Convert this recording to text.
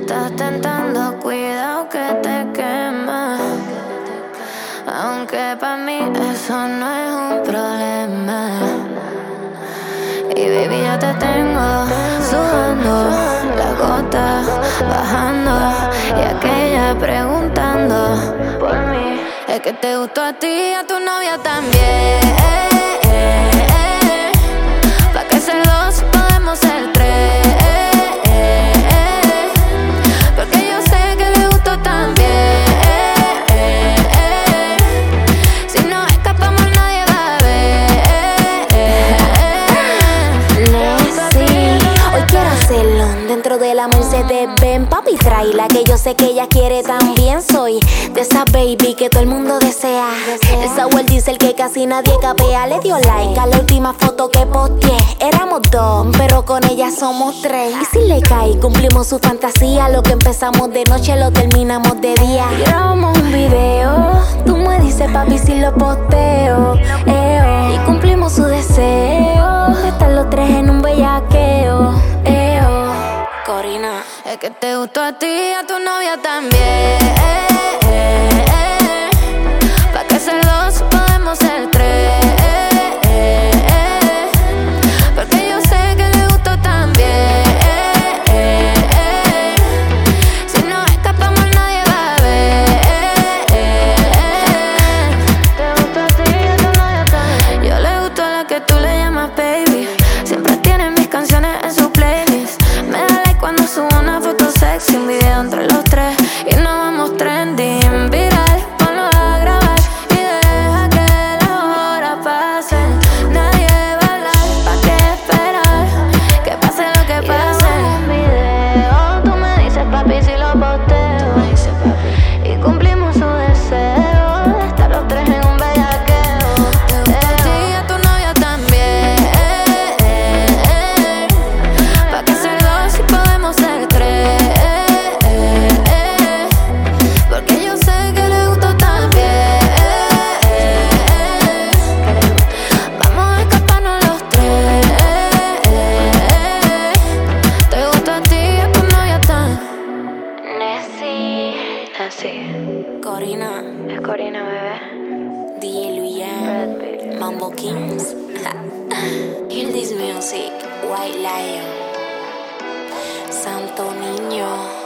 estás tentando, cuidado que te quema. Aunque para mí eso no es un problema. Y baby, yo te tengo sudando, la gota bajando y aquella preguntando por mí. Es que te gustó a ti y a tu novia también. Pa' que ser dos podemos ser tres. Porque yo sé que le gustó también. Si nos escapamos nadie va a ver. Nessie, hoy quiero hacerlo dentro de la Mercedes Benz. Papi, tráela que yo sé que ella quiere también. Soy de esa baby que todo el mundo desea. Esa World Diesel que casi nadie capea. Le dio like a la última foto que posteé. Éramos dos, pero con ella somos tres. Y si le cae, cumplimos su fantasía. Lo que empezamos de noche lo terminamos de día. Grabamos un video, tú me dices papi si lo posteo. Y cumplimos su deseo de estar los tres en un bellaqueo. Corina. Es que te gustó a ti y a tu novia también. Pa' que ser dos podemos ser tres. Porque yo sé que le gustó también. Si nos escapamos nadie va a ver. Te gustó a ti y a tu novia también. Yo le gusto a la que tú le llamas baby. Siempre tiene mis canciones en su playlist. Me da like cuando subo una foto sexy, un video entre los tres y nos vamos trending, viral, ponlo a grabar y deja que las horas pasen. Nadie va a hablar, ¿pa' qué esperar? Que pase lo que pase. Un video, tú me dices papi si lo posteo. Y cumplimos su deseo de estar los tres en un bellaqueo. Te gustó a ti y a tu novia también. Pa' que ser dos y podemos ser tres. Porque yo sé que le gustó también. Vamos a escaparnos los tres. Te gustó a ti y a tu novia también. Nessie. Así. Corina. Es Corina, bebé. DJ Luyan. Mambo Kings. Hear this music. White Lion. Santo Niño.